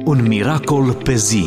Un miracol pe zi.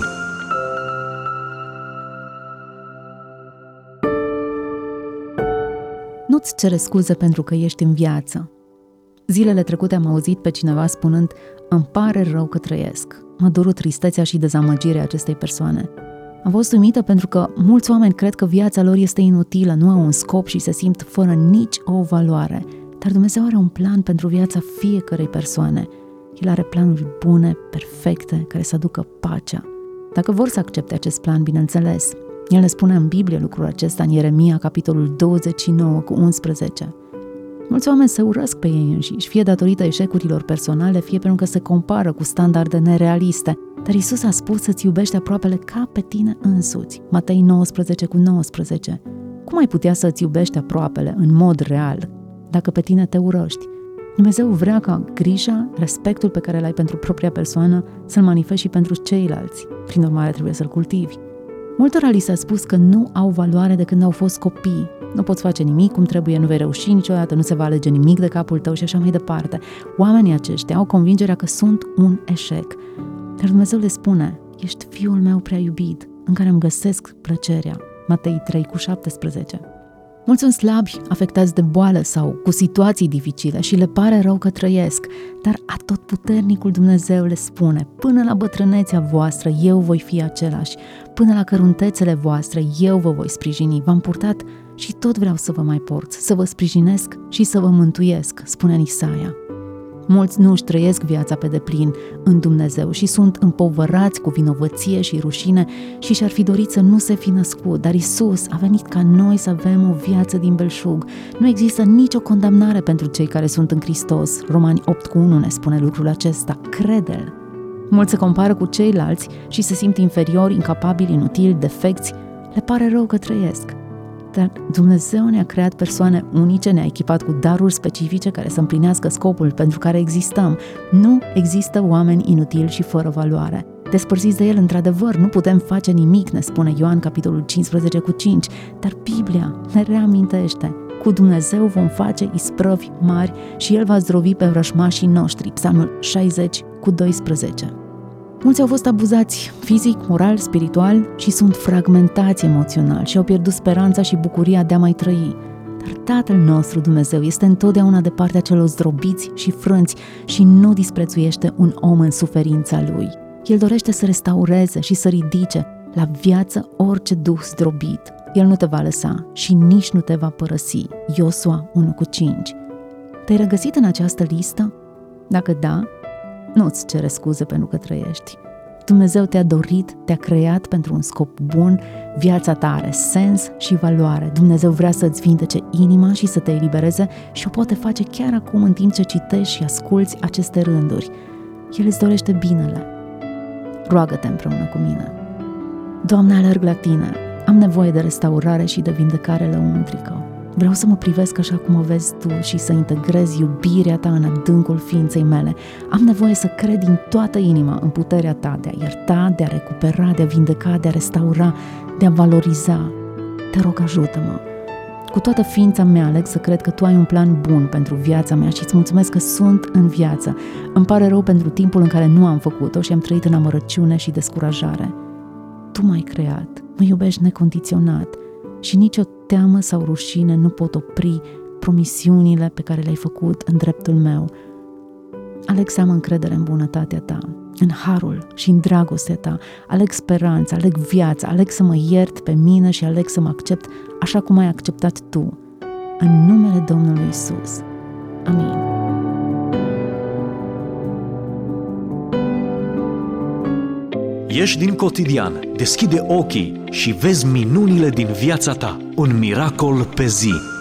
Nu-ți cere scuze pentru că ești în viață. Zilele trecute am auzit pe cineva spunând: îmi pare rău că trăiesc. Mă doru tristețea și dezamăgirea acestei persoane. Am fost uimită pentru că mulți oameni cred că viața lor este inutilă, nu au un scop și se simt fără nici o valoare. Dar Dumnezeu are un plan pentru viața fiecărei persoane. El are planuri bune, perfecte, care să aducă pacea. Dacă vor să accepte acest plan, bineînțeles. El ne spune în Biblie lucrul acesta în Ieremia, capitolul 29, cu 11. Mulți oameni se urăsc pe ei înșiși, fie datorită eșecurilor personale, fie pentru că se compară cu standarde nerealiste. Dar Iisus a spus să-ți iubești aproapele ca pe tine însuți. Matei 19, cu 19. Cum ai putea să-ți iubești aproapele în mod real dacă pe tine te urăști? Dumnezeu vrea ca grija, respectul pe care îl ai pentru propria persoană să-l manifesti și pentru ceilalți. Prin urmare, trebuie să-l cultivi. Multora li s-a spus că nu au valoare de când au fost copii. Nu poți face nimic cum trebuie, nu vei reuși niciodată, nu se va alege nimic de capul tău și așa mai departe. Oamenii aceștia au convingerea că sunt un eșec. Dar Dumnezeu le spune: ești fiul meu prea iubit, în care îmi găsesc plăcerea. Matei 3, cu 17. Mulți sunt slabi, afectați de boală sau cu situații dificile și le pare rău că trăiesc, dar atotputernicul Dumnezeu le spune: până la bătrânețea voastră eu voi fi același, până la căruntețele voastre eu vă voi sprijini, v-am purtat și tot vreau să vă mai port, să vă sprijinesc și să vă mântuiesc, spune în Isaia. Mulți nu își trăiesc viața pe deplin în Dumnezeu și sunt împovărați cu vinovăție și rușine și și-ar fi dorit să nu se fi născut, dar Iisus a venit ca noi să avem o viață din belșug. Nu există nicio condamnare pentru cei care sunt în Hristos. Romani 8, cu 1 ne spune lucrul acesta. Crede-l! Mulți se compară cu ceilalți și se simt inferiori, incapabili, inutili, defecți. Le pare rău că trăiesc. Dar Dumnezeu ne-a creat persoane unice, ne-a echipat cu daruri specifice care să împlinească scopul pentru care existăm. Nu există oameni inutili și fără valoare. Despărțiți de El, într-adevăr, nu putem face nimic, ne spune Ioan, capitolul 15, cu 5, dar Biblia ne reamintește: cu Dumnezeu vom face isprăvi mari și El va zdrobi pe vrăjmașii noștri. Psalmul 60, cu 12. Mulți au fost abuzați fizic, moral, spiritual și sunt fragmentați emoțional și au pierdut speranța și bucuria de a mai trăi. Dar Tatăl nostru Dumnezeu este întotdeauna de partea celor zdrobiți și frânți și nu disprețuiește un om în suferința lui. El dorește să restaureze și să ridice la viață orice duh zdrobit. El nu te va lăsa și nici nu te va părăsi. Iosua 1, cu 5. Te-ai regăsit în această listă? Dacă da, nu-ți cere scuze pentru că trăiești. Dumnezeu te-a dorit, te-a creat pentru un scop bun, viața ta are sens și valoare. Dumnezeu vrea să-ți vindece inima și să te elibereze și o poate face chiar acum în timp ce citești și asculți aceste rânduri. El îți dorește binele. Roagă-te împreună cu mine. Doamne, alerg la Tine. Am nevoie de restaurare și de vindecare lăuntrică. Vreau să mă privesc așa cum o vezi Tu și să integrez iubirea Ta în adâncul ființei mele. Am nevoie să cred din toată inima în puterea Ta de a ierta, de a recupera, de a vindeca, de a restaura, de a valoriza. Te rog, ajută-mă. Cu toată ființa mea aleg să cred că Tu ai un plan bun pentru viața mea și îți mulțumesc că sunt în viață. Îmi pare rău pentru timpul în care nu am făcut-o și am trăit în amărăciune și descurajare. Tu m-ai creat, mă iubești necondiționat și nicio teamă sau rușine nu pot opri promisiunile pe care le-ai făcut în dreptul meu. Aleg să am încredere în bunătatea Ta, în harul și în dragostea Ta. Aleg speranță, aleg viața, aleg să mă iert pe mine și aleg să mă accept așa cum ai acceptat Tu. În numele Domnului Iisus. Amin. Ieși din cotidian, deschide ochii și vezi minunile din viața ta. Un miracol pe zi.